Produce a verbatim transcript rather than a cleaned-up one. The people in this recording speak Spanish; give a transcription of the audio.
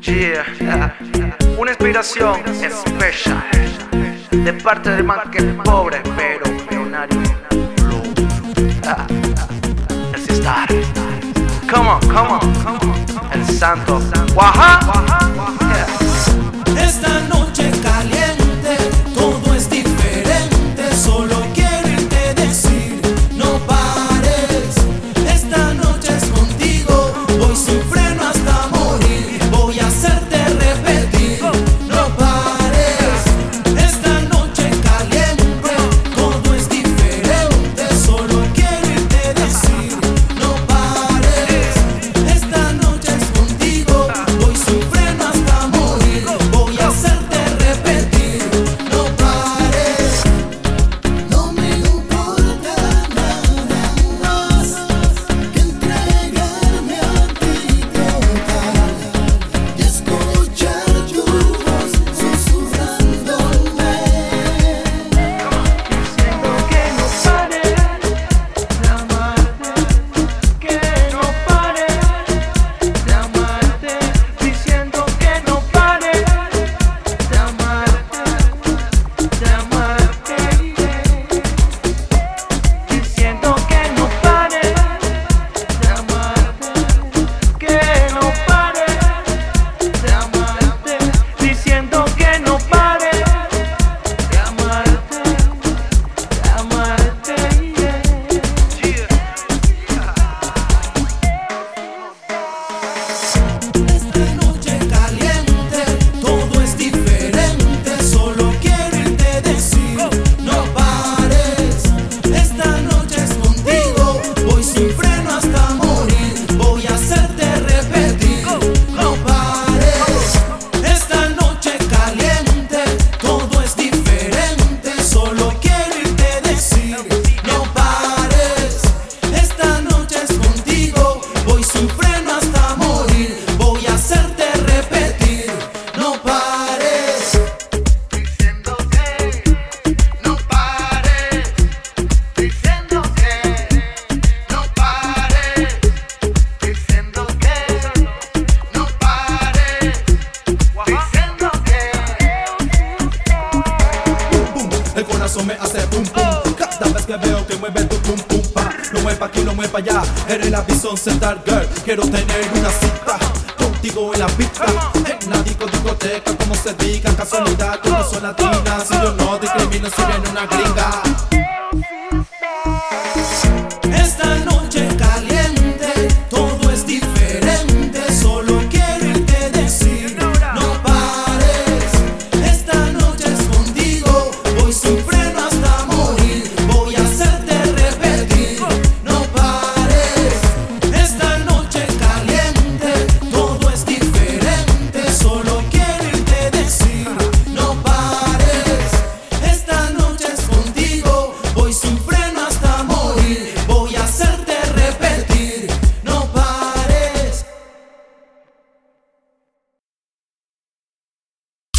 Yeah. Una inspiración especial de parte del man que es pobre pero millonario. Ah, el Sistar. Come on, come on, come on. El Santo. Waha. Yeah. Esta noche caliente, todo es diferente. Solo quiero irte decir, no pares. Esta noche es contigo, voy sin freno hasta morir. Voy a hacerte repetir, no pares. Esta noche caliente, todo es diferente. Solo quiero irte decir, no pares. Esta noche es contigo, voy sin freno hasta morir. Voy a hacerte repetir, no pares. No me importa nada más que entregarme a ti total y escuchar tu voz susurrándome. Diciendo que no pare de amarte, que no pare de amarte, diciendo que no pare de amarte, de amarte, diciendo que no pare de amarte, que no pare de amarte, diciendo que no pare de amarte, de amarte, yeah. Esta noche caliente, todo es diferente. Solo quiero irte decir, no pares. Esta noche es contigo, voy sin freno hasta morir. Voy a hacerte repetir, no pares. Esta noche caliente, todo es diferente. Solo quiero irte decir, no pares. Esta noche es contigo, voy sin freno hasta morir. Voy a hacerte repetir, no pares. Diciendo que no pares, diciendo que no pares, diciendo que no pares, diciendo que Pum, el corazón me hace pum pum. Cada vez que veo que mueve tu pum pum pa. No mueve pa' aquí, no mueve pa' allá. Eres la Bison Central Girl. Quiero tener una cita contigo en la pista. En la disco, discoteca, como se diga. Casualidad, tú no son latina. Si yo no discrimino, si viene una gringa.